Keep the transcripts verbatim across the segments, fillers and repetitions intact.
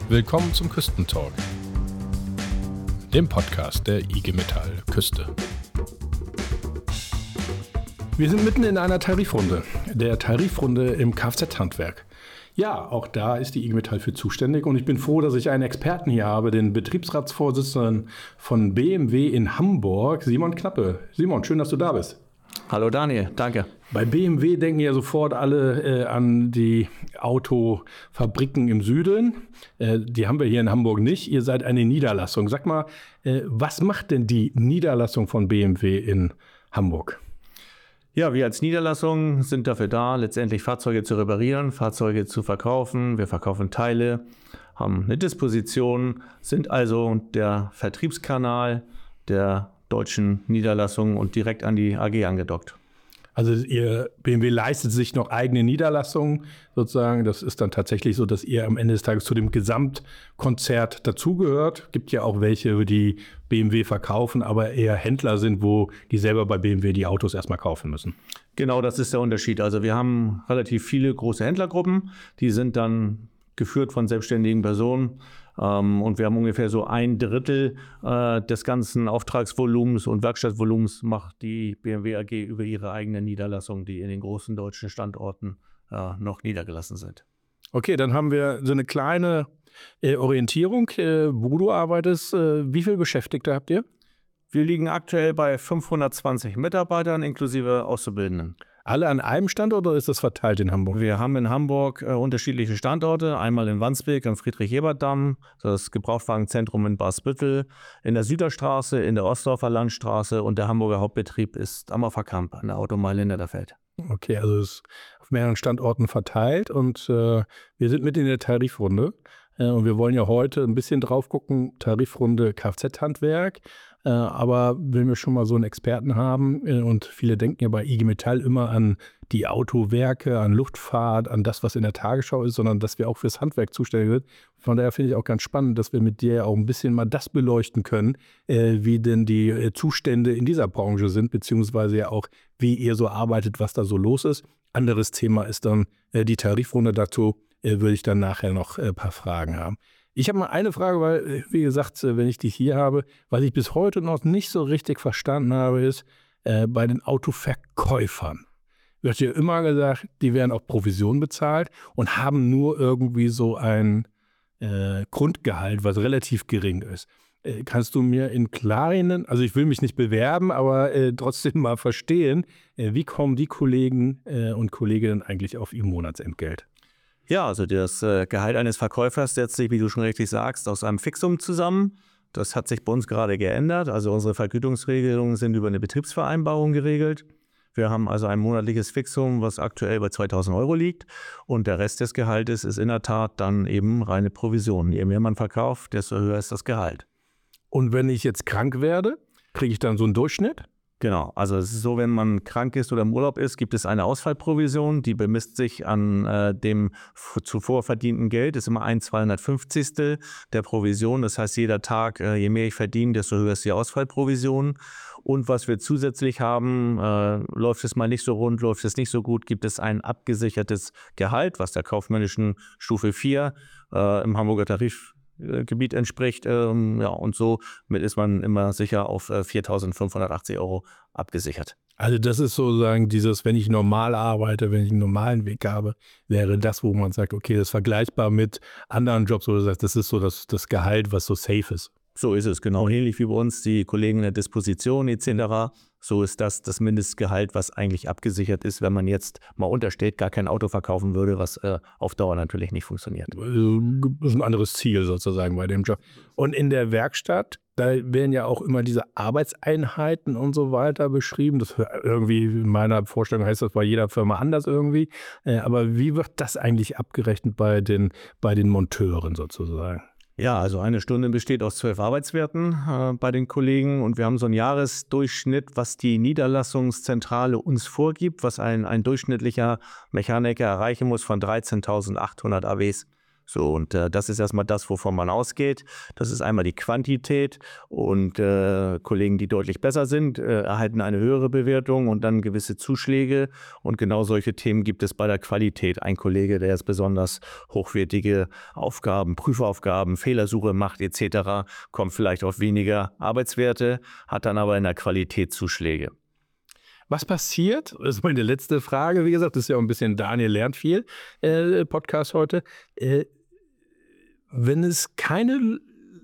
Willkommen zum Küstentalk, dem Podcast der I G Metall Küste. Wir sind mitten in einer Tarifrunde, der Tarifrunde im Kfz-Handwerk. Ja, auch da ist die I G Metall für zuständig und ich bin froh, dass ich einen Experten hier habe, den Betriebsratsvorsitzenden von B M W in Hamburg, Simon Knappe. Simon, schön, dass du da bist. Hallo Daniel, danke. Bei B M W denken ja sofort alle äh, an die Autofabriken im Süden. Äh, die haben wir hier in Hamburg nicht. Ihr seid eine Niederlassung. Sag mal, äh, was macht denn die Niederlassung von B M W in Hamburg? Ja, wir als Niederlassung sind dafür da, letztendlich Fahrzeuge zu reparieren, Fahrzeuge zu verkaufen. Wir verkaufen Teile, haben eine Disposition, sind also der Vertriebskanal der deutschen Niederlassung und direkt an die A G angedockt. Also ihr B M W leistet sich noch eigene Niederlassungen sozusagen. Das ist dann tatsächlich so, dass ihr am Ende des Tages zu dem Gesamtkonzert dazugehört. Gibt ja auch welche, die B M W verkaufen, aber eher Händler sind, wo die selber bei B M W die Autos erstmal kaufen müssen. Genau, das ist der Unterschied. Also wir haben relativ viele große Händlergruppen, die sind dann geführt von selbstständigen Personen. Ähm, und wir haben ungefähr so ein Drittel äh, des ganzen Auftragsvolumens und Werkstattvolumens macht die B M W A G über ihre eigene Niederlassung, die in den großen deutschen Standorten äh, noch niedergelassen sind. Okay, dann haben wir so eine kleine äh, Orientierung, äh, wo du arbeitest. Äh, wie viele Beschäftigte habt ihr? Wir liegen aktuell bei fünfhundertzwanzig Mitarbeitern inklusive Auszubildenden. Alle an einem Standort oder ist das verteilt in Hamburg? Wir haben in Hamburg äh, unterschiedliche Standorte. Einmal in Wandsbek am Friedrich-Ebert-Damm, das Gebrauchtwagenzentrum in Barsbüttel, in der Süderstraße, in der Ostdorfer Landstraße und der Hamburger Hauptbetrieb ist am Offerkamp an der Automeile in Netterfeld. Okay, also es ist auf mehreren Standorten verteilt und äh, wir sind mitten in der Tarifrunde. Äh, und wir wollen ja heute ein bisschen drauf gucken, Tarifrunde Kfz-Handwerk. Äh, aber wenn wir schon mal so einen Experten haben äh, und viele denken ja bei I G Metall immer an die Autowerke, an Luftfahrt, an das, was in der Tagesschau ist, sondern dass wir auch fürs Handwerk zuständig sind. Von daher finde ich auch ganz spannend, dass wir mit dir auch ein bisschen mal das beleuchten können, äh, wie denn die äh, Zustände in dieser Branche sind, beziehungsweise ja auch, wie ihr so arbeitet, was da so los ist. Anderes Thema ist dann äh, die Tarifrunde. Dazu äh, würde ich dann nachher noch ein äh, paar Fragen haben. Ich habe mal eine Frage, weil, wie gesagt, wenn ich dich hier habe, was ich bis heute noch nicht so richtig verstanden habe, ist, äh, bei den Autoverkäufern wird ja immer gesagt, die werden auf Provision bezahlt und haben nur irgendwie so ein äh, Grundgehalt, was relativ gering ist. Äh, kannst du mir in Klarinen, also ich will mich nicht bewerben, aber äh, trotzdem mal verstehen, äh, wie kommen die Kollegen äh, und Kolleginnen eigentlich auf ihr Monatsentgelt? Ja, also das äh, Gehalt eines Verkäufers setzt sich, wie du schon richtig sagst, aus einem Fixum zusammen. Das hat sich bei uns gerade geändert. Also unsere Vergütungsregelungen sind über eine Betriebsvereinbarung geregelt. Wir haben also ein monatliches Fixum, was aktuell bei zweitausend Euro liegt. Und der Rest des Gehaltes ist in der Tat dann eben reine Provision. Je mehr man verkauft, desto höher ist das Gehalt. Und wenn ich jetzt krank werde, kriege ich dann so einen Durchschnitt? Genau, also es ist so, wenn man krank ist oder im Urlaub ist, gibt es eine Ausfallprovision, die bemisst sich an äh, dem f- zuvor verdienten Geld, ist immer ein zweihundertfünfzigstel der Provision. Das heißt, jeder Tag, äh, je mehr ich verdiene, desto höher ist die Ausfallprovision. Und was wir zusätzlich haben, äh, läuft es mal nicht so rund, läuft es nicht so gut, gibt es ein abgesichertes Gehalt, was der kaufmännischen Stufe vier äh, im Hamburger Tarif Gebiet entspricht, ähm, ja, und so mit ist man immer sicher auf äh, viertausendfünfhundertachtzig Euro abgesichert. Also das ist sozusagen dieses, wenn ich normal arbeite, wenn ich einen normalen Weg habe, wäre das, wo man sagt, okay, das ist vergleichbar mit anderen Jobs, wo du sagst, das ist so das, das Gehalt, was so safe ist. So ist es, genau. Ähnlich wie bei uns die Kollegen in der Disposition et cetera. So ist das das Mindestgehalt, was eigentlich abgesichert ist, wenn man jetzt mal unterstellt, gar kein Auto verkaufen würde, was äh, auf Dauer natürlich nicht funktioniert. Das ist ein anderes Ziel sozusagen bei dem Job. Und in der Werkstatt, da werden ja auch immer diese Arbeitseinheiten und so weiter beschrieben. Das irgendwie in meiner Vorstellung heißt das bei jeder Firma anders irgendwie. Aber wie wird das eigentlich abgerechnet bei den, bei den Monteuren sozusagen? Ja, also eine Stunde besteht aus zwölf Arbeitswerten äh, bei den Kollegen und wir haben so einen Jahresdurchschnitt, was die Niederlassungszentrale uns vorgibt, was ein, ein durchschnittlicher Mechaniker erreichen muss von dreizehntausendachthundert A Ws. So, und äh, das ist erstmal das, wovon man ausgeht. Das ist einmal die Quantität und äh, Kollegen, die deutlich besser sind, äh, erhalten eine höhere Bewertung und dann gewisse Zuschläge. Und genau solche Themen gibt es bei der Qualität. Ein Kollege, der jetzt besonders hochwertige Aufgaben, Prüfaufgaben, Fehlersuche macht et cetera, kommt vielleicht auf weniger Arbeitswerte, hat dann aber in der Qualität Zuschläge. Was passiert, das ist meine letzte Frage, wie gesagt, das ist ja auch ein bisschen Daniel lernt viel, äh, Podcast heute, äh, wenn es keine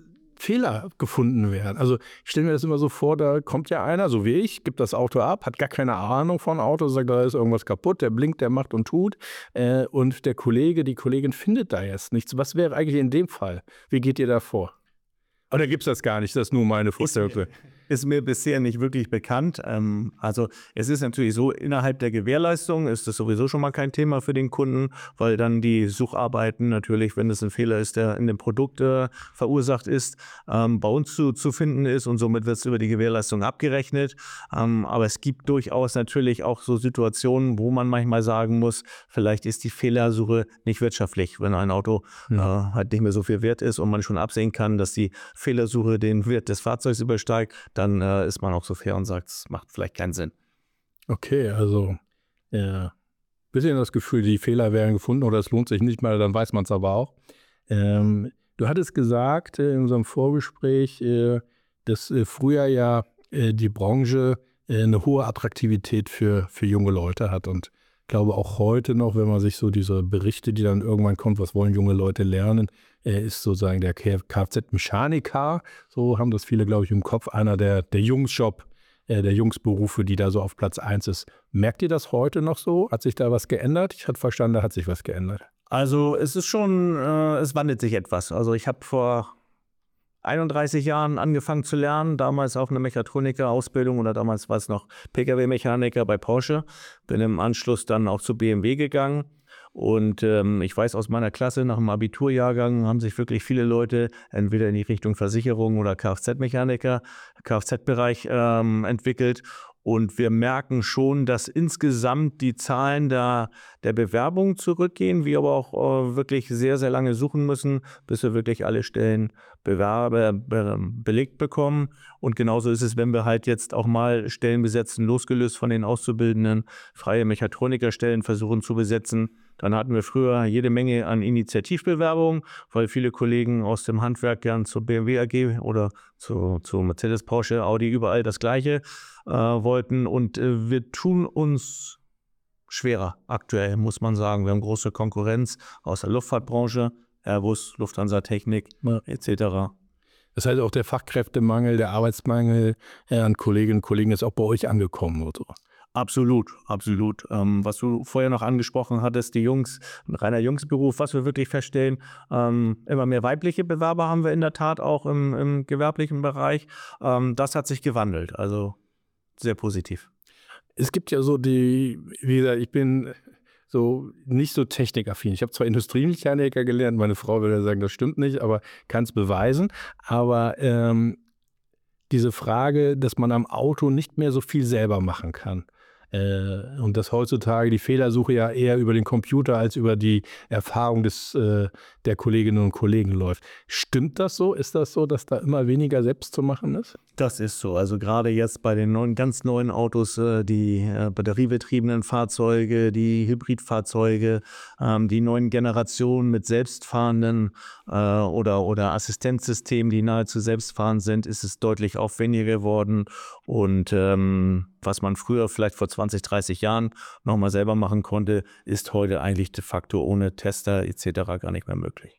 Fehler gefunden werden. Also ich stelle mir das immer so vor, da kommt ja einer, so wie ich, gibt das Auto ab, hat gar keine Ahnung von Auto, sagt, da ist irgendwas kaputt, der blinkt, der macht und tut äh, und der Kollege, die Kollegin findet da jetzt nichts. Was wäre eigentlich in dem Fall? Wie geht ihr da vor? Oder gibt es das gar nicht? Das ist nur meine Vorstellung. Ist mir bisher nicht wirklich bekannt. Ähm, also es ist natürlich so, innerhalb der Gewährleistung ist das sowieso schon mal kein Thema für den Kunden, weil dann die Sucharbeiten natürlich, wenn es ein Fehler ist, der in dem Produkt äh, verursacht ist, ähm, bei uns zu, zu finden ist und somit wird es über die Gewährleistung abgerechnet. Ähm, aber es gibt durchaus natürlich auch so Situationen, wo man manchmal sagen muss, vielleicht ist die Fehlersuche nicht wirtschaftlich, wenn ein Auto ja. äh, halt nicht mehr so viel wert ist und man schon absehen kann, dass die Fehlersuche den Wert des Fahrzeugs übersteigt, dann äh, ist man auch so fair und sagt, es macht vielleicht keinen Sinn. Okay, also ja, bisschen das Gefühl, die Fehler werden gefunden oder es lohnt sich nicht mal, dann weiß man es aber auch. Ähm, du hattest gesagt äh, in unserem Vorgespräch, äh, dass äh, früher ja äh, die Branche äh, eine hohe Attraktivität für, für junge Leute hat und ich glaube auch heute noch, wenn man sich so diese Berichte, die dann irgendwann kommt, was wollen junge Leute lernen, äh, ist sozusagen der Kfz-Mechaniker, so haben das viele, glaube ich, im Kopf, einer der, der Jungsjob, äh, der Jungsberufe, die da so auf Platz eins ist. Merkt ihr das heute noch so? Hat sich da was geändert? Ich hatte verstanden, da hat sich was geändert. Also es ist schon, äh, es wandelt sich etwas. Also ich habe vor einunddreißig Jahren angefangen zu lernen, damals auch eine Mechatroniker-Ausbildung oder damals war es noch Pkw-Mechaniker bei Porsche. Bin im Anschluss dann auch zu B M W gegangen und ähm, ich weiß aus meiner Klasse, nach dem Abiturjahrgang haben sich wirklich viele Leute entweder in die Richtung Versicherung oder Kfz-Mechaniker, Kfz-Bereich ähm, entwickelt. Und wir merken schon, dass insgesamt die Zahlen der, der Bewerbungen zurückgehen, wir aber auch äh, wirklich sehr, sehr lange suchen müssen, bis wir wirklich alle Stellen Bewerber be, belegt bekommen. Und genauso ist es, wenn wir halt jetzt auch mal Stellen besetzen, losgelöst von den Auszubildenden, freie Mechatronikerstellen versuchen zu besetzen. Dann hatten wir früher jede Menge an Initiativbewerbungen, weil viele Kollegen aus dem Handwerk gern zur B M W A G oder zu, zu Mercedes, Porsche, Audi, überall das Gleiche äh, wollten. Und äh, wir tun uns schwerer aktuell, muss man sagen. Wir haben große Konkurrenz aus der Luftfahrtbranche, Airbus, Lufthansa Technik ja. et cetera. Das heißt, auch der Fachkräftemangel, der Arbeitsmangel äh, an Kolleginnen und Kollegen ist auch bei euch angekommen, oder? Absolut, absolut. Ähm, was du vorher noch angesprochen hattest, die Jungs, ein reiner Jungsberuf, was wir wirklich feststellen, ähm, immer mehr weibliche Bewerber haben wir in der Tat auch im, im gewerblichen Bereich. Ähm, das hat sich gewandelt, also sehr positiv. Es gibt ja so die, wie gesagt, ich bin so nicht so technikaffin. Ich habe zwar Industriemechaniker gelernt, meine Frau würde sagen, das stimmt nicht, aber kann es beweisen. Aber ähm, diese Frage, dass man am Auto nicht mehr so viel selber machen kann. Äh, und dass heutzutage die Fehlersuche ja eher über den Computer als über die Erfahrung des, äh, der Kolleginnen und Kollegen läuft. Stimmt das so? Ist das so, dass da immer weniger selbst zu machen ist? Das ist so. Also gerade jetzt bei den neuen, ganz neuen Autos, äh, die äh, batteriebetriebenen Fahrzeuge, die Hybridfahrzeuge, ähm, die neuen Generationen mit selbstfahrenden äh, oder, oder Assistenzsystemen, die nahezu selbstfahrend sind, ist es deutlich aufwendiger geworden. Und ähm, was man früher vielleicht vor zwanzig, dreißig Jahren nochmal selber machen konnte, ist heute eigentlich de facto ohne Tester et cetera gar nicht mehr möglich.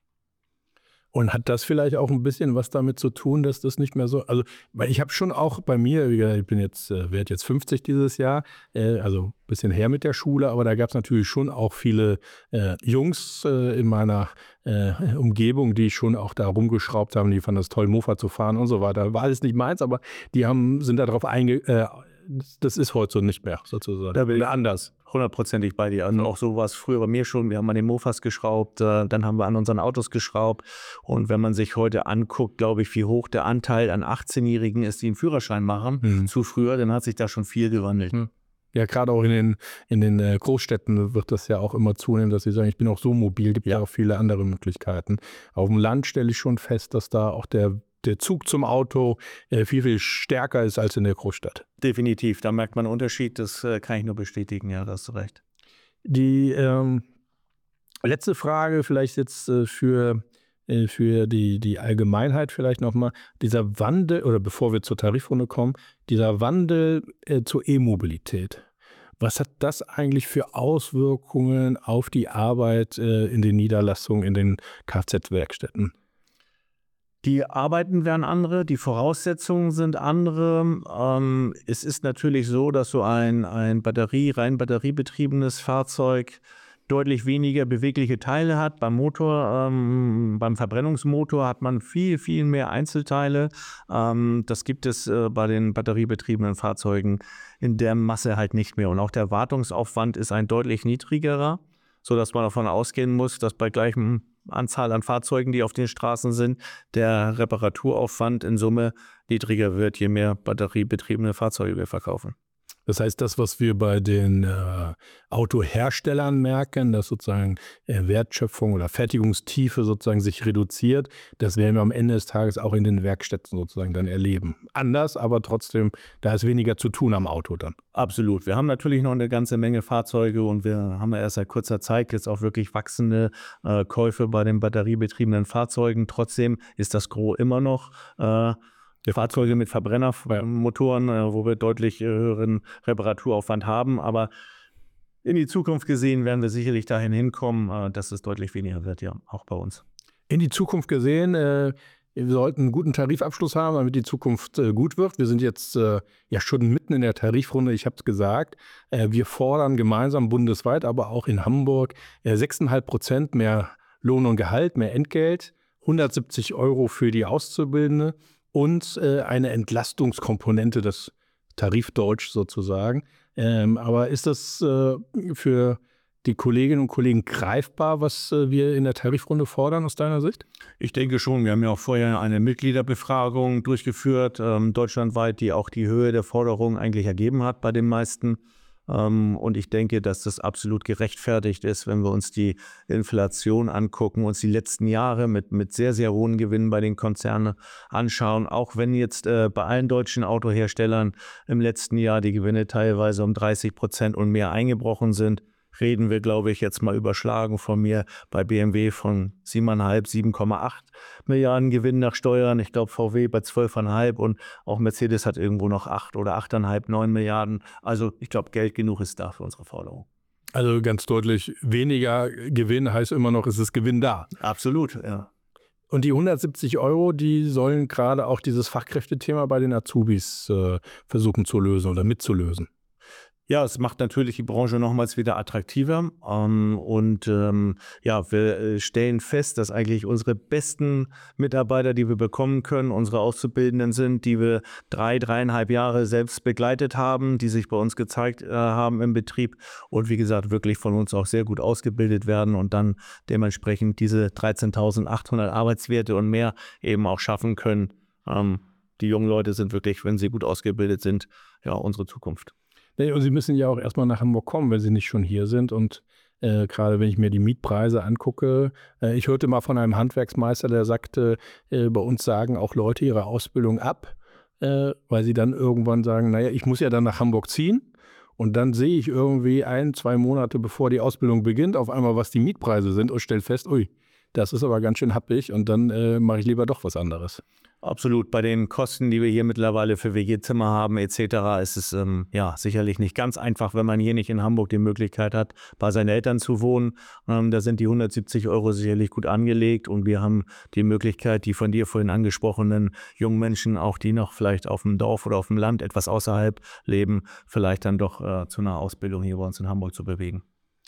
Und hat das vielleicht auch ein bisschen was damit zu tun, dass das nicht mehr so, also weil ich habe schon auch bei mir, ich bin jetzt, werde jetzt fünfzig dieses Jahr, äh, also ein bisschen her mit der Schule, aber da gab es natürlich schon auch viele äh, Jungs äh, in meiner äh, Umgebung, die schon auch da rumgeschraubt haben, die fanden das toll, Mofa zu fahren und so weiter. War alles nicht meins, aber die haben, sind darauf einge... Äh, das ist heute so nicht mehr, sozusagen. Da bin ich anders. Hundertprozentig bei dir. Also auch so war es früher bei mir schon. Wir haben an den Mofas geschraubt, äh, dann haben wir an unseren Autos geschraubt. Und wenn man sich heute anguckt, glaube ich, wie hoch der Anteil an achtzehnjährigen ist, die einen Führerschein machen, mhm. zu früher, dann hat sich da schon viel gewandelt. Mhm. Ja, gerade auch in den, in den äh, Großstädten wird das ja auch immer zunehmen, dass sie sagen, ich bin auch so mobil, gibt ja Ja. auch viele andere Möglichkeiten. Auf dem Land stelle ich schon fest, dass da auch der, der Zug zum Auto äh, viel, viel stärker ist als in der Großstadt. Definitiv, da merkt man einen Unterschied, das äh, kann ich nur bestätigen, ja, da hast du recht. Die ähm, letzte Frage vielleicht jetzt äh, für, äh, für die, die Allgemeinheit vielleicht nochmal. Dieser Wandel, oder bevor wir zur Tarifrunde kommen, dieser Wandel äh, zur E-Mobilität. Was hat das eigentlich für Auswirkungen auf die Arbeit äh, in den Niederlassungen, in den Kfz-Werkstätten? Die Arbeiten werden andere, die Voraussetzungen sind andere. Ähm, es ist natürlich so, dass so ein, ein Batterie, rein batteriebetriebenes Fahrzeug deutlich weniger bewegliche Teile hat. Beim Motor, ähm, beim Verbrennungsmotor hat man viel, viel mehr Einzelteile. Ähm, das gibt es äh, bei den batteriebetriebenen Fahrzeugen in der Masse halt nicht mehr. Und auch der Wartungsaufwand ist ein deutlich niedrigerer, sodass man davon ausgehen muss, dass bei gleichem Anzahl an Fahrzeugen, die auf den Straßen sind, der Reparaturaufwand in Summe niedriger wird, je mehr batteriebetriebene Fahrzeuge wir verkaufen. Das heißt, das, was wir bei den äh, Autoherstellern merken, dass sozusagen äh, Wertschöpfung oder Fertigungstiefe sozusagen sich reduziert, das werden wir am Ende des Tages auch in den Werkstätten sozusagen dann erleben. Anders, aber trotzdem, da ist weniger zu tun am Auto dann. Absolut. Wir haben natürlich noch eine ganze Menge Fahrzeuge und wir haben ja erst seit kurzer Zeit jetzt auch wirklich wachsende äh, Käufe bei den batteriebetriebenen Fahrzeugen. Trotzdem ist das Gros immer noch äh, Fahrzeuge mit Verbrennermotoren, äh, wo wir deutlich äh, höheren Reparaturaufwand haben. Aber in die Zukunft gesehen werden wir sicherlich dahin hinkommen, äh, dass es deutlich weniger wird, ja, auch bei uns. In die Zukunft gesehen, äh, wir sollten einen guten Tarifabschluss haben, damit die Zukunft äh, gut wird. Wir sind jetzt äh, ja schon mitten in der Tarifrunde, ich habe es gesagt. Äh, wir fordern gemeinsam bundesweit, aber auch in Hamburg äh, sechs Komma fünf Prozent mehr Lohn und Gehalt, mehr Entgelt, hundertsiebzig Euro für die Auszubildende und äh, eine Entlastungskomponente, das Tarifdeutsch sozusagen. Ähm, aber ist das äh, für die Kolleginnen und Kollegen greifbar, was äh, wir in der Tarifrunde fordern aus deiner Sicht? Ich denke schon. Wir haben ja auch vorher eine Mitgliederbefragung durchgeführt, ähm, deutschlandweit, die auch die Höhe der Forderungen eigentlich ergeben hat bei den meisten. Ähm, und ich denke, dass das absolut gerechtfertigt ist, wenn wir uns die Inflation angucken, uns die letzten Jahre mit, mit sehr, sehr hohen Gewinnen bei den Konzernen anschauen. Auch wenn jetzt äh, bei allen deutschen Autoherstellern im letzten Jahr die Gewinne teilweise um dreißig Prozent und mehr eingebrochen sind, reden wir, glaube ich, jetzt mal überschlagen von mir, bei B M W von sieben Komma fünf, sieben Komma acht Milliarden Gewinn nach Steuern. Ich glaube, V W bei zwölf Komma fünf und auch Mercedes hat irgendwo noch acht oder acht Komma fünf, neun Milliarden. Also ich glaube, Geld genug ist da für unsere Forderung. Also ganz deutlich, weniger Gewinn heißt immer noch, es ist Gewinn da. Absolut, ja. Und die hundertsiebzig Euro, die sollen gerade auch dieses Fachkräftethema bei den Azubis äh, versuchen zu lösen oder mitzulösen. Ja, es macht natürlich die Branche nochmals wieder attraktiver. Ähm, und ähm, ja, wir äh, stellen fest, dass eigentlich unsere besten Mitarbeiter, die wir bekommen können, unsere Auszubildenden sind, die wir drei, dreieinhalb Jahre selbst begleitet haben, die sich bei uns gezeigt äh, haben im Betrieb und wie gesagt, wirklich von uns auch sehr gut ausgebildet werden und dann dementsprechend diese dreizehntausendachthundert Arbeitswerte und mehr eben auch schaffen können. Ähm, die jungen Leute sind wirklich, wenn sie gut ausgebildet sind, ja, unsere Zukunft. Nee, und sie müssen ja auch erstmal nach Hamburg kommen, wenn sie nicht schon hier sind. Und äh, gerade wenn ich mir die Mietpreise angucke, äh, ich hörte mal von einem Handwerksmeister, der sagte, äh, bei uns sagen auch Leute ihre Ausbildung ab, äh, weil sie dann irgendwann sagen, naja, ich muss ja dann nach Hamburg ziehen. Und dann sehe ich irgendwie ein, zwei Monate bevor die Ausbildung beginnt, auf einmal, was die Mietpreise sind und stelle fest, ui, das ist aber ganz schön happig und dann äh, mache ich lieber doch was anderes. Absolut. Bei den Kosten, die wir hier mittlerweile für W G-Zimmer haben et cetera, ist es ähm, ja sicherlich nicht ganz einfach, wenn man hier nicht in Hamburg die Möglichkeit hat, bei seinen Eltern zu wohnen. Ähm, da sind die hundertsiebzig Euro sicherlich gut angelegt und wir haben die Möglichkeit, die von dir vorhin angesprochenen jungen Menschen, auch die noch vielleicht auf dem Dorf oder auf dem Land etwas außerhalb leben, vielleicht dann doch äh, zu einer Ausbildung hier bei uns in Hamburg zu bewegen.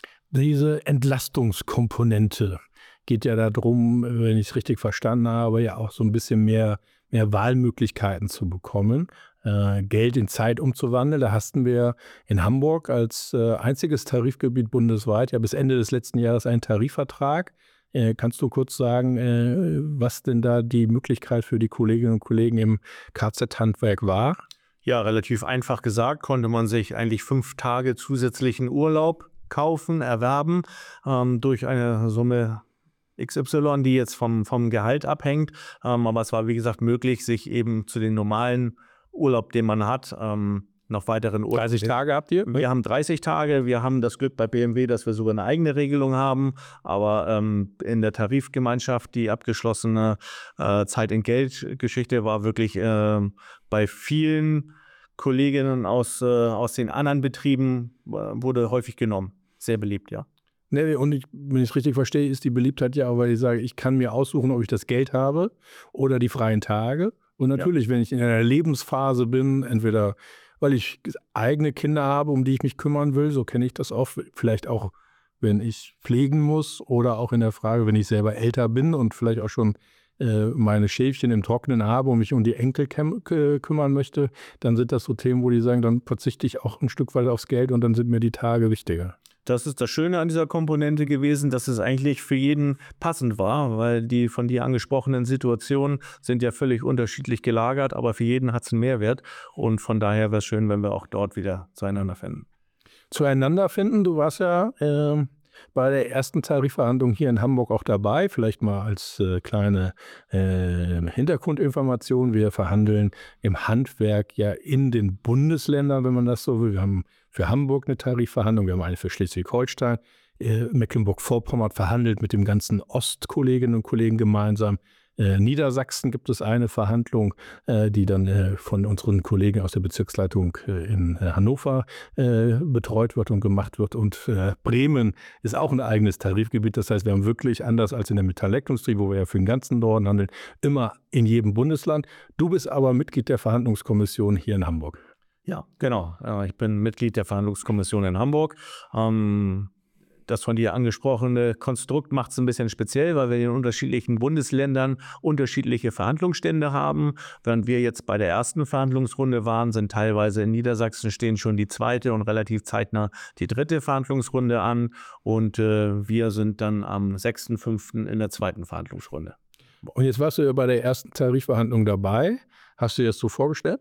Diese Entlastungskomponente geht ja darum, wenn ich es richtig verstanden habe, ja auch so ein bisschen mehr, mehr Wahlmöglichkeiten zu bekommen, äh, Geld in Zeit umzuwandeln. Da hatten wir in Hamburg als äh, einziges Tarifgebiet bundesweit ja bis Ende des letzten Jahres einen Tarifvertrag. Äh, kannst du kurz sagen, äh, was denn da die Möglichkeit für die Kolleginnen und Kollegen im Kfz-Handwerk war? Ja, relativ einfach gesagt, konnte man sich eigentlich fünf Tage zusätzlichen Urlaub kaufen, erwerben, ähm, durch eine Summe X Y, die jetzt vom, vom Gehalt abhängt. Ähm, aber es war, wie gesagt, möglich, sich eben zu den normalen Urlaub, den man hat, ähm, noch weiteren Urlaub. dreißig Tage habt ihr? Wir haben dreißig Tage. Wir haben das Glück bei B M W, dass wir sogar eine eigene Regelung haben. Aber ähm, in der Tarifgemeinschaft, die abgeschlossene äh, Zeit-Entgelt-Geschichte war wirklich äh, bei vielen Kolleginnen aus, äh, aus den anderen Betrieben äh, wurde häufig genommen. Sehr beliebt, ja. Nee, und ich, wenn ich es richtig verstehe, ist die Beliebtheit ja auch, weil ich sage, ich kann mir aussuchen, ob ich das Geld habe oder die freien Tage. Und natürlich, ja, wenn ich in einer Lebensphase bin, entweder weil ich eigene Kinder habe, um die ich mich kümmern will, so kenne ich das auch, vielleicht auch, wenn ich pflegen muss oder auch in der Frage, wenn ich selber älter bin und vielleicht auch schon äh, meine Schäfchen im Trockenen habe und mich um die Enkel kümmern möchte, dann sind das so Themen, wo die sagen, dann verzichte ich auch ein Stück weit aufs Geld und dann sind mir die Tage wichtiger. Das ist das Schöne an dieser Komponente gewesen, dass es eigentlich für jeden passend war, weil die von dir angesprochenen Situationen sind ja völlig unterschiedlich gelagert, aber für jeden hat es einen Mehrwert und von daher wäre es schön, wenn wir auch dort wieder zueinander finden. Zueinander finden, du warst ja äh, bei der ersten Tarifverhandlung hier in Hamburg auch dabei, vielleicht mal als äh, kleine äh, Hintergrundinformation. Wir verhandeln im Handwerk ja in den Bundesländern, wenn man das so will. Wir haben für Hamburg eine Tarifverhandlung, wir haben eine für Schleswig-Holstein. Äh, Mecklenburg-Vorpommern verhandelt mit dem ganzen Ostkolleginnen und Kollegen gemeinsam. Äh, Niedersachsen gibt es eine Verhandlung, äh, die dann äh, von unseren Kollegen aus der Bezirksleitung äh, in äh, Hannover äh, betreut wird und gemacht wird. Und äh, Bremen ist auch ein eigenes Tarifgebiet. Das heißt, wir haben wirklich, anders als in der Metallelektroindustrie, wo wir ja für den ganzen Norden handeln, immer in jedem Bundesland. Du bist aber Mitglied der Verhandlungskommission hier in Hamburg. Ja, genau. Ich bin Mitglied der Verhandlungskommission in Hamburg. Ähm Das von dir angesprochene Konstrukt macht es ein bisschen speziell, weil wir in unterschiedlichen Bundesländern unterschiedliche Verhandlungsstände haben. Während wir jetzt bei der ersten Verhandlungsrunde waren, sind teilweise in Niedersachsen stehen schon die zweite und relativ zeitnah die dritte Verhandlungsrunde an. Und äh, wir sind dann am sechsten fünften in der zweiten Verhandlungsrunde. Und jetzt warst du ja bei der ersten Tarifverhandlung dabei. Hast du dir das so vorgestellt?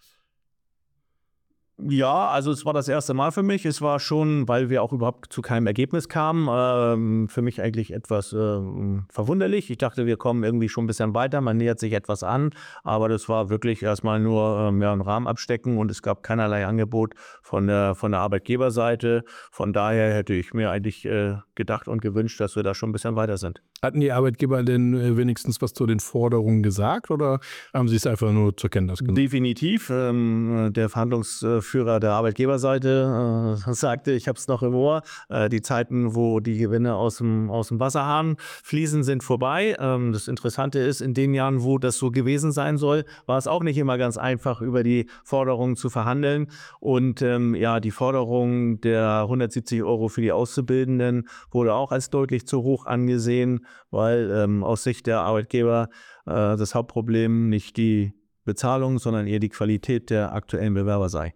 Ja, also es war das erste Mal für mich. Es war schon, weil wir auch überhaupt zu keinem Ergebnis kamen, ähm, für mich eigentlich etwas ähm, verwunderlich. Ich dachte, wir kommen irgendwie schon ein bisschen weiter, man nähert sich etwas an, aber das war wirklich erstmal nur ähm, ja, ein Rahmen abstecken und es gab keinerlei Angebot von der, von der Arbeitgeberseite. Von daher hätte ich mir eigentlich äh, gedacht und gewünscht, dass wir da schon ein bisschen weiter sind. Hatten die Arbeitgeber denn äh, wenigstens was zu den Forderungen gesagt oder haben sie es einfach nur zur Kenntnis genommen? Definitiv. Ähm, der Verhandlungsführer der Arbeitgeberseite äh, sagte, ich habe es noch im Ohr, äh, die Zeiten, wo die Gewinne aus dem, aus dem Wasserhahn fließen, sind vorbei. Ähm, das Interessante ist, in den Jahren, wo das so gewesen sein soll, war es auch nicht immer ganz einfach, über die Forderungen zu verhandeln. Und ähm, ja, die Forderung der hundertsiebzig Euro für die Auszubildenden wurde auch als deutlich zu hoch angesehen, weil ähm, aus Sicht der Arbeitgeber äh, das Hauptproblem nicht die Bezahlung, sondern eher die Qualität der aktuellen Bewerber sei.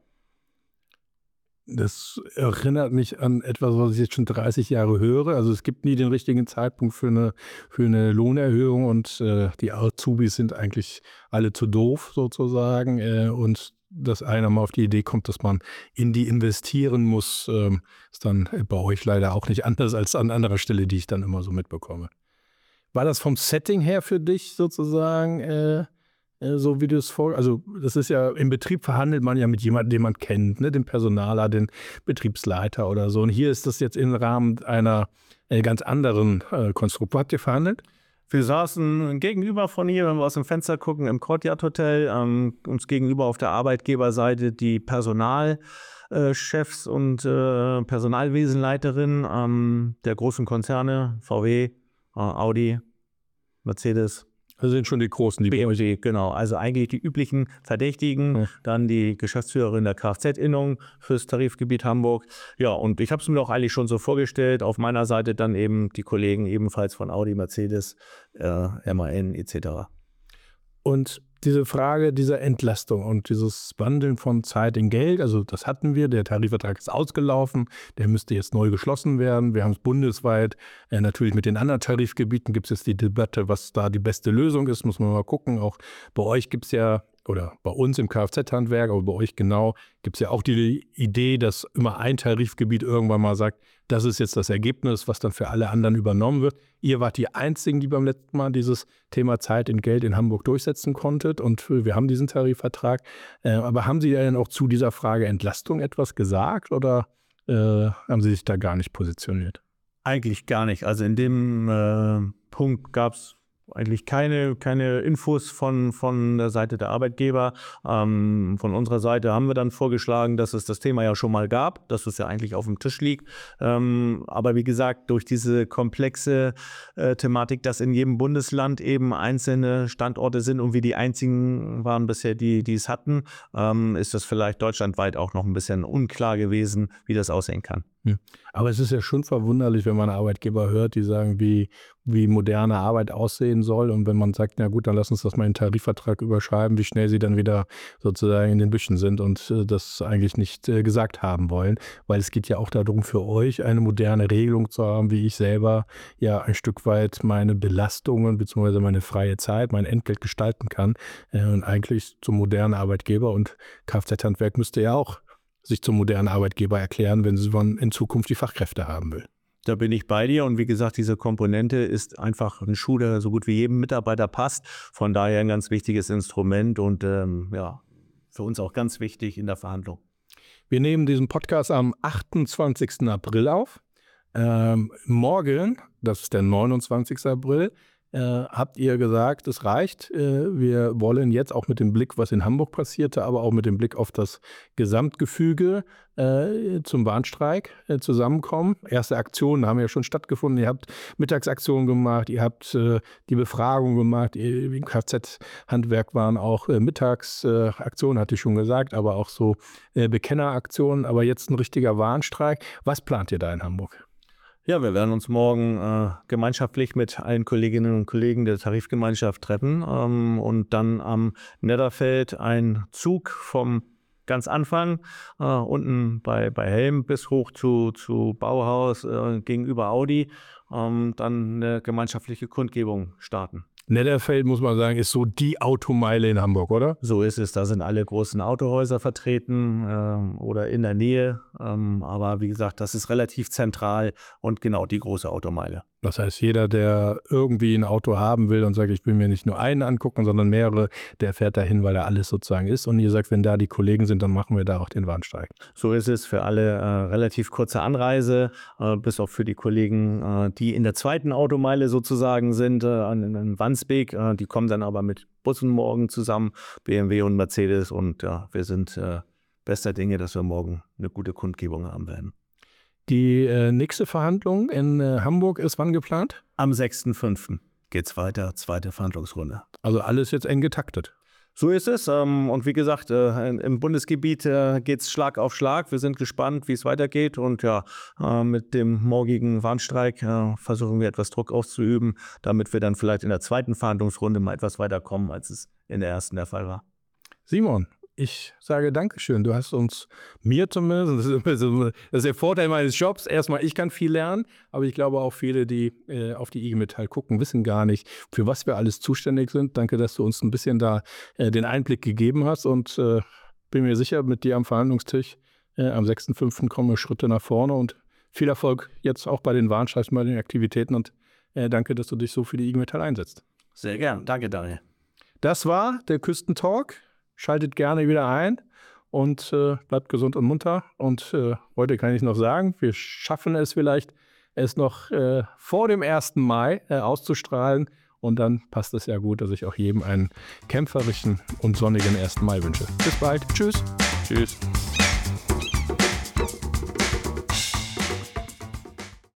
Das erinnert mich an etwas, was ich jetzt schon dreißig Jahre höre. Also es gibt nie den richtigen Zeitpunkt für eine, für eine Lohnerhöhung und äh, die Azubis sind eigentlich alle zu doof sozusagen. Äh, und dass einer mal auf die Idee kommt, dass man in die investieren muss, ähm, ist dann bei euch leider auch nicht anders als an anderer Stelle, die ich dann immer so mitbekomme. War das vom Setting her für dich sozusagen äh, äh, so, wie du es vor... Also das ist ja, im Betrieb verhandelt man ja mit jemandem, den man kennt, ne? Den Personaler, den Betriebsleiter oder so. Und hier ist das jetzt im Rahmen einer äh, ganz anderen äh, Konstrukt. Wo habt ihr verhandelt? Wir saßen gegenüber von hier, wenn wir aus dem Fenster gucken, im Courtyard Hotel, ähm, uns gegenüber auf der Arbeitgeberseite die Personalchefs äh, und äh, Personalwesenleiterin ähm, der großen Konzerne, V W, äh, Audi, Mercedes. Das sind schon die großen, die B M W, genau. Also eigentlich die üblichen Verdächtigen, ja. Dann die Geschäftsführerin der Kfz-Innung fürs Tarifgebiet Hamburg. Ja, und ich habe es mir auch eigentlich schon so vorgestellt. Auf meiner Seite dann eben die Kollegen ebenfalls von Audi, Mercedes, äh, M A N et cetera. Und diese Frage dieser Entlastung und dieses Wandeln von Zeit in Geld, also das hatten wir, der Tarifvertrag ist ausgelaufen, der müsste jetzt neu geschlossen werden. Wir haben es bundesweit, äh, natürlich mit den anderen Tarifgebieten gibt es jetzt die Debatte, was da die beste Lösung ist, muss man mal gucken. Auch bei euch gibt es ja oder bei uns im Kfz-Handwerk, aber bei euch genau, gibt es ja auch die Idee, dass immer ein Tarifgebiet irgendwann mal sagt, das ist jetzt das Ergebnis, was dann für alle anderen übernommen wird. Ihr wart die Einzigen, die beim letzten Mal dieses Thema Zeit in Geld in Hamburg durchsetzen konntet und wir haben diesen Tarifvertrag. Äh, aber haben Sie denn auch zu dieser Frage Entlastung etwas gesagt oder äh, haben Sie sich da gar nicht positioniert? Eigentlich gar nicht. Also in dem äh, Punkt gab es eigentlich keine, keine Infos von, von der Seite der Arbeitgeber. Ähm, von unserer Seite haben wir dann vorgeschlagen, dass es das Thema ja schon mal gab, dass es ja eigentlich auf dem Tisch liegt. Ähm, aber wie gesagt, durch diese komplexe äh, Thematik, dass in jedem Bundesland eben einzelne Standorte sind und wir die einzigen waren bisher, die, die es hatten, ähm, ist das vielleicht deutschlandweit auch noch ein bisschen unklar gewesen, wie das aussehen kann. Aber es ist ja schon verwunderlich, wenn man Arbeitgeber hört, die sagen, wie, wie moderne Arbeit aussehen soll. Und wenn man sagt, na gut, dann lass uns das mal in den Tarifvertrag überschreiben, wie schnell sie dann wieder sozusagen in den Büschen sind und äh, das eigentlich nicht äh, gesagt haben wollen. Weil es geht ja auch darum, für euch eine moderne Regelung zu haben, wie ich selber ja ein Stück weit meine Belastungen bzw. meine freie Zeit, mein Entgelt gestalten kann. Äh, und eigentlich zum modernen Arbeitgeber und Kfz-Handwerk müsste ja auch sich zum modernen Arbeitgeber erklären, wenn sie in Zukunft die Fachkräfte haben will. Da bin ich bei dir und wie gesagt, diese Komponente ist einfach ein Schuh, der so gut wie jedem Mitarbeiter passt. Von daher ein ganz wichtiges Instrument und ähm, ja, für uns auch ganz wichtig in der Verhandlung. Wir nehmen diesen Podcast am achtundzwanzigsten April auf. Ähm, morgen, das ist der neunundzwanzigsten April, Äh, habt ihr gesagt, es reicht. Äh, wir wollen jetzt auch mit dem Blick, was in Hamburg passierte, aber auch mit dem Blick auf das Gesamtgefüge äh, zum Warnstreik äh, zusammenkommen. Erste Aktionen haben ja schon stattgefunden. Ihr habt Mittagsaktionen gemacht, ihr habt äh, die Befragung gemacht. Ihr, Im Kfz-Handwerk waren auch äh, Mittagsaktionen, äh, hatte ich schon gesagt, aber auch so äh, Bekenneraktionen. Aber jetzt ein richtiger Warnstreik. Was plant ihr da in Hamburg? Ja, wir werden uns morgen äh, gemeinschaftlich mit allen Kolleginnen und Kollegen der Tarifgemeinschaft treffen ähm, und dann am Netterfeld ein Zug vom ganz Anfang, äh, unten bei, bei Helm bis hoch zu, zu Bauhaus äh, gegenüber Audi, ähm, dann eine gemeinschaftliche Kundgebung starten. Netterfeld, muss man sagen, ist so die Automeile in Hamburg, oder? So ist es. Da sind alle großen Autohäuser vertreten ähm, oder in der Nähe. Ähm, aber wie gesagt, das ist relativ zentral und genau die große Automeile. Das heißt, jeder, der irgendwie ein Auto haben will und sagt, ich will mir nicht nur einen angucken, sondern mehrere, der fährt dahin, weil er alles sozusagen ist. Und ihr sagt, wenn da die Kollegen sind, dann machen wir da auch den Warnstreik. So ist es für alle äh, relativ kurze Anreise, äh, bis auch für die Kollegen, äh, die in der zweiten Automeile sozusagen sind, äh, an, in Wandsbek. Äh, die kommen dann aber mit Bussen morgen zusammen, B M W und Mercedes. Und ja, wir sind äh, bester Dinge, dass wir morgen eine gute Kundgebung haben werden. Die äh, nächste Verhandlung in äh, Hamburg ist wann geplant? Am sechsten fünften geht's weiter, zweite Verhandlungsrunde. Also alles jetzt eng getaktet. So ist es. Ähm, und wie gesagt, äh, im Bundesgebiet äh, geht es Schlag auf Schlag. Wir sind gespannt, wie es weitergeht. Und ja, äh, mit dem morgigen Warnstreik äh, versuchen wir etwas Druck auszuüben, damit wir dann vielleicht in der zweiten Verhandlungsrunde mal etwas weiterkommen, als es in der ersten der Fall war. Simon, ich sage Dankeschön. Du hast uns, mir zumindest, das ist der Vorteil meines Jobs. Erstmal, ich kann viel lernen, aber ich glaube auch viele, die äh, auf die I G Metall gucken, wissen gar nicht, für was wir alles zuständig sind. Danke, dass du uns ein bisschen da äh, den Einblick gegeben hast und äh, bin mir sicher, mit dir am Verhandlungstisch äh, am sechsten fünften kommen wir Schritte nach vorne und viel Erfolg jetzt auch bei den Warnstreiks, bei den Aktivitäten und äh, danke, dass du dich so für die I G Metall einsetzt. Sehr gern. Danke, Daniel. Das war der Küstentalk. Schaltet gerne wieder ein und äh, bleibt gesund und munter. Und äh, heute kann ich noch sagen, wir schaffen es vielleicht, es noch äh, vor dem ersten Mai äh, auszustrahlen. Und dann passt es ja gut, dass ich auch jedem einen kämpferischen und sonnigen ersten Mai wünsche. Bis bald. Tschüss. Tschüss.